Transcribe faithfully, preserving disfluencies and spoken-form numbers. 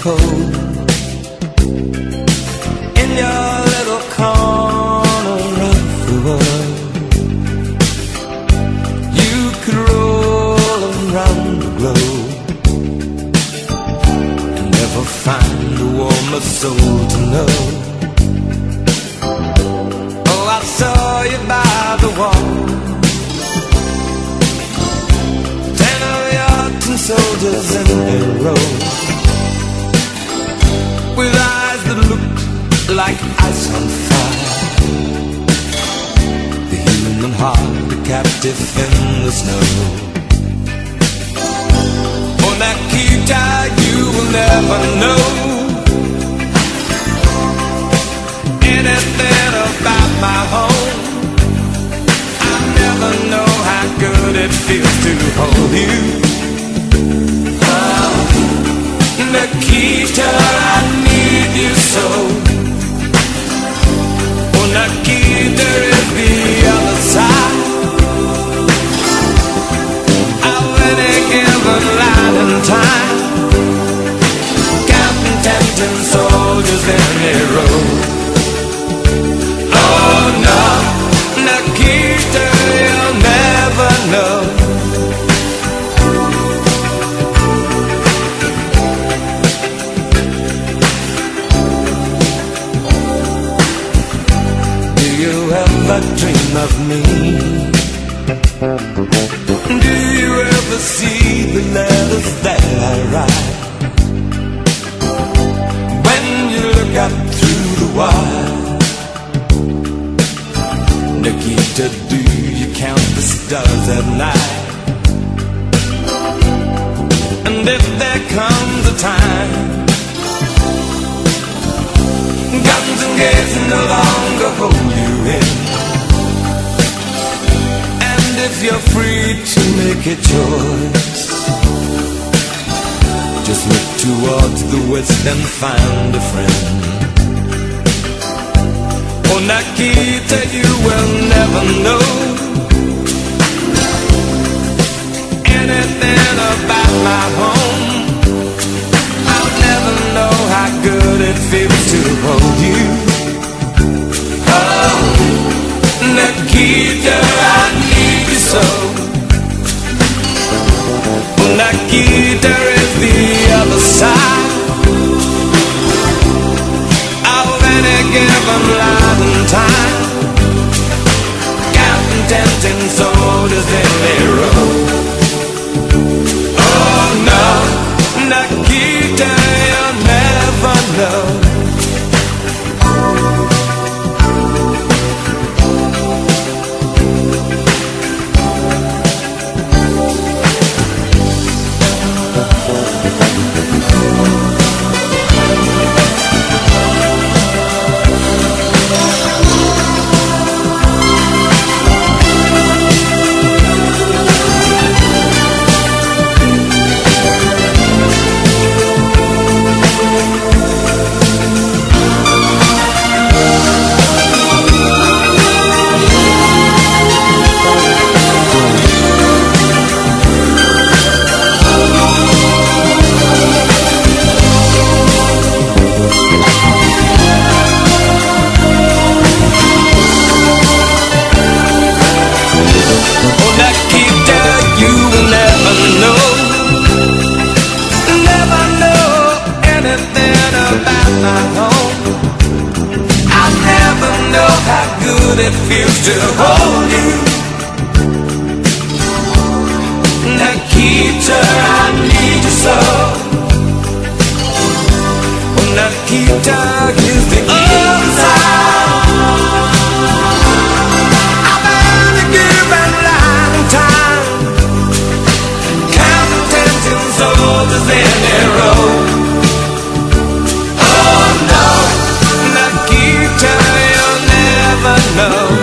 cold in your little corner of the world. You could roll around the globe and never find a warmer soul to know. Oh, I saw you by the wall, ten of your tin soldiers in a row, with eyes that looked like ice on fire. The human heart, a captive in the snow. Oh, Nikita, you will never know anything about my home. I never know how good it feels to hold you. Oh, Nikita, I need you so. Oh, Nikita is the other side of any given light and time, counting ten soldiers in a row. Oh no, Nikita, you'll never know. Do you ever dream of me? Do you ever see the letters that I write? When you look up through the wire, Nikita, do you count the stars at night? And if there comes a time guns and gates no longer hold you in, and if you're free to make a choice, just look towards the west and find a friend. Oh, Nikita, you will never know anything about my home. I'll never know how good it feels to hold you. Oh, Nikita, I need you so. Oh, Nikita is the other side of any given life and time, counting ten tin soldiers in a row. Oh no, Nikita, you'll never know. It feels to hold you. Nikita, I need you so. Oh, Nikita is the other side. I've had a given long time, counting ten tin soldiers in a row. Oh no, Nikita, you'll never know.